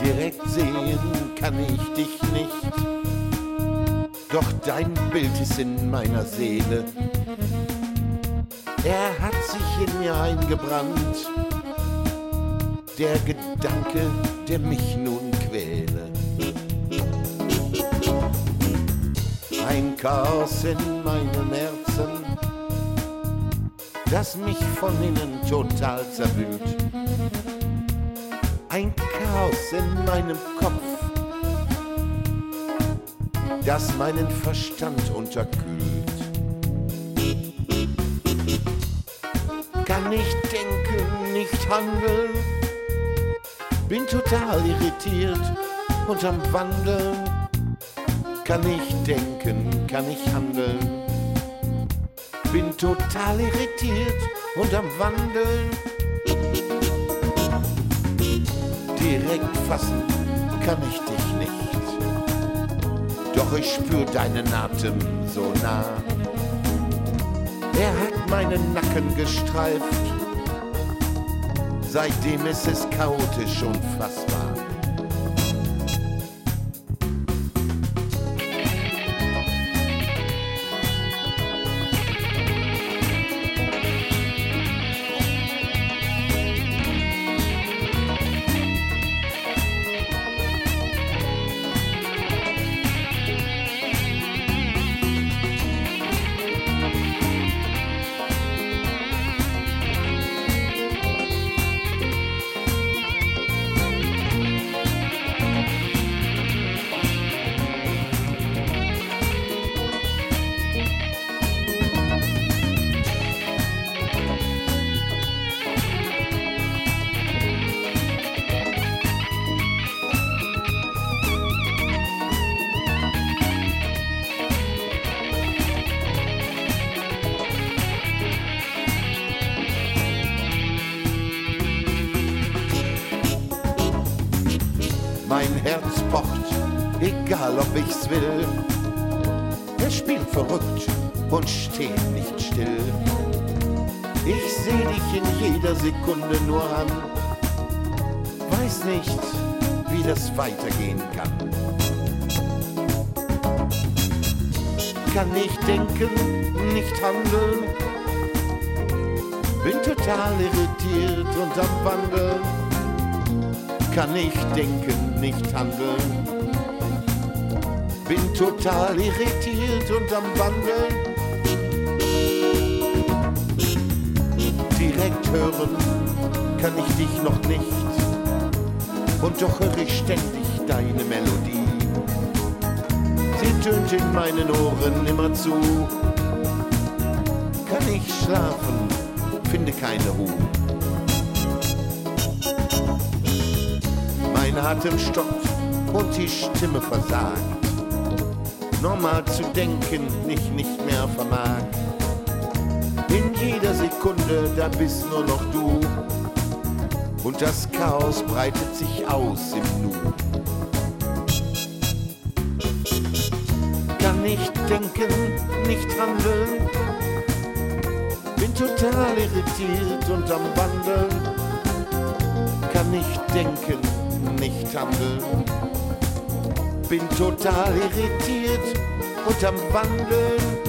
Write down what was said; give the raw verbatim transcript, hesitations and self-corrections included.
Direkt sehen kann ich dich nicht, doch dein Bild ist in meiner Seele. Er hat sich in mir eingebrannt, der Gedanke, der mich nun quäle. Ein Chaos in meinem Herzen, das mich von innen total zerwühlt. Ein Chaos in meinem Kopf, das meinen Verstand unterkühlt. Kann nicht denken, nicht handeln, bin total irritiert und am Wandeln. Kann ich denken, kann ich handeln, bin total irritiert und am Wandeln. Direkt fassen kann ich dich nicht, doch ich spür deinen Atem so nah. Er hat meinen Nacken gestreift, seitdem ist es chaotisch unfassbar. Mein Herz pocht, egal ob ich's will. Er spielt verrückt und steht nicht still. Ich seh dich in jeder Sekunde nur an, weiß nicht, wie das weitergehen kann. Kann nicht denken, nicht handeln, bin total irritiert und am Wandeln. Kann nicht denken, nicht handeln, bin total irritiert und am Wandeln. Direkt hören kann ich dich noch nicht, und doch höre ich ständig deine Melodie. Sie tönt in meinen Ohren immer zu. Kann ich schlafen, finde keine Ruhe. Mein Atem stockt und die Stimme versagt. Normal zu denken, ich nicht mehr vermag. In jeder Sekunde, da bist nur noch du. Und das Chaos breitet sich aus im Nu. Kann nicht denken, nicht handeln, bin total irritiert und am Wandeln. Kann nicht denken, nicht handeln, bin total irritiert und am Wandeln.